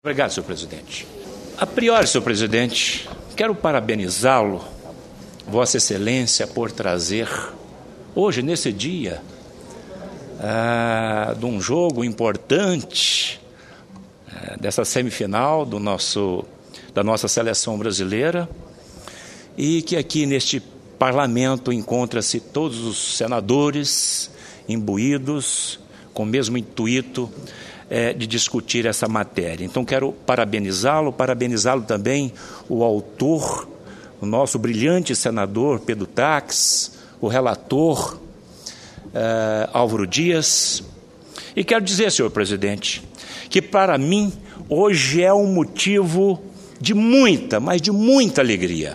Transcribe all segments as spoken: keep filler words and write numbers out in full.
Obrigado, senhor presidente. A priori, senhor presidente, quero parabenizá-lo, Vossa Excelência, por trazer, hoje, nesse dia, ah, de um jogo importante, ah, dessa semifinal do nosso, da nossa seleção brasileira, e que aqui neste parlamento encontra-se todos os senadores imbuídos com o mesmo intuito é, de discutir essa matéria. Então quero parabenizá-lo, parabenizá-lo também o autor, o nosso brilhante senador Pedro Taques, o relator é, Álvaro Dias. E quero dizer, senhor presidente, que para mim hoje é um motivo de muita, mas de muita alegria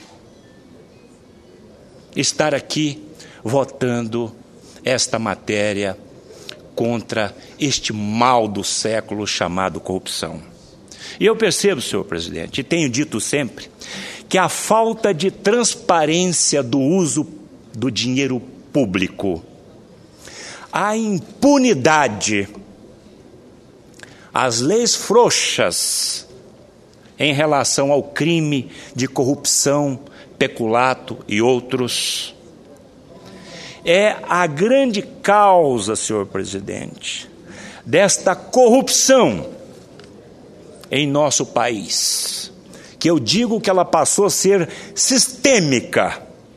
estar aqui votando esta matéria contra este mal do século chamado corrupção. E eu percebo, senhor presidente, e tenho dito sempre, que a falta de transparência do uso do dinheiro público, a impunidade, as leis frouxas em relação ao crime de corrupção, peculato e outros, é a grande causa, senhor presidente, desta corrupção em nosso país, que eu digo que ela passou a ser sistêmica,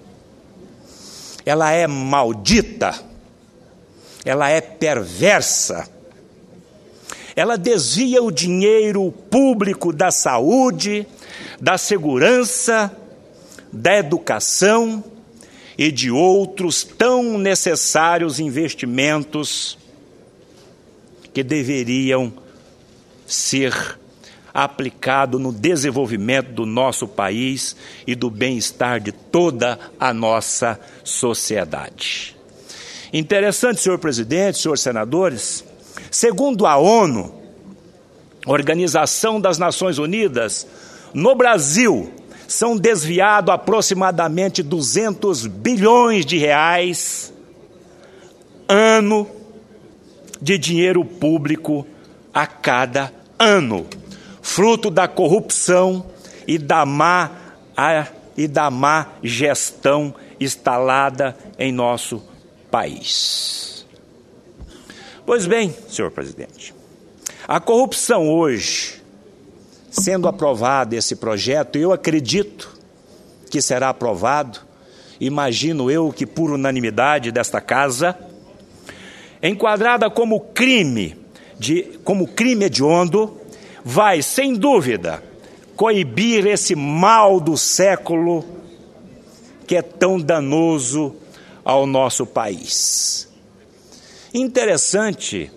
ela é maldita, ela é perversa, ela desvia o dinheiro público da saúde, da segurança, da educação e de outros tão necessários investimentos que deveriam ser aplicados no desenvolvimento do nosso país e do bem-estar de toda a nossa sociedade. Interessante, senhor presidente, senhores senadores, segundo a ONU, Organização das Nações Unidas, no Brasil são desviados aproximadamente duzentos bilhões de reais ano de dinheiro público a cada ano, fruto da corrupção e da má, a, e da má gestão instalada em nosso país. Pois bem, senhor presidente, a corrupção hoje, sendo aprovado esse projeto, eu acredito que será aprovado, imagino eu que por unanimidade desta casa, enquadrada como crime, de, como crime hediondo, vai, sem dúvida, coibir esse mal do século que é tão danoso ao nosso país. Interessante,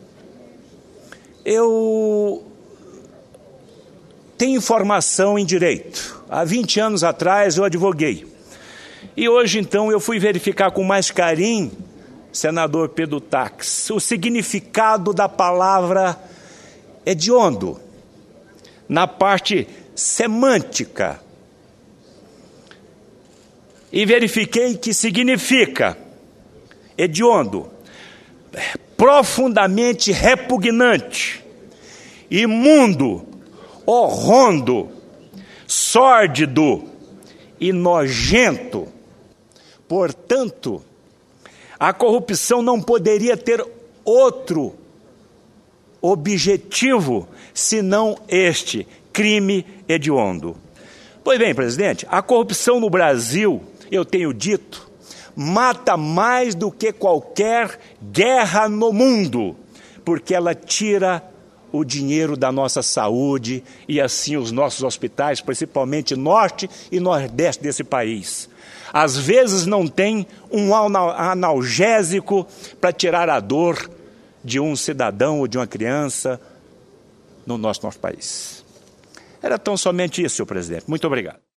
eu tenho formação em direito. Há vinte anos atrás eu advoguei. E hoje, então, eu fui verificar com mais carinho, senador Pedro Taques, o significado da palavra hediondo, na parte semântica. E verifiquei que significa hediondo, profundamente repugnante, imundo, horrondo, sórdido e nojento. Portanto, a corrupção não poderia ter outro objetivo senão este, crime hediondo. Pois bem, presidente, a corrupção no Brasil, eu tenho dito, mata mais do que qualquer guerra no mundo, porque ela tira o dinheiro da nossa saúde e assim os nossos hospitais, principalmente norte e nordeste desse país. Às vezes não tem um analgésico para tirar a dor de um cidadão ou de uma criança no nosso, nosso país. Era tão somente isso, senhor presidente. Muito obrigado.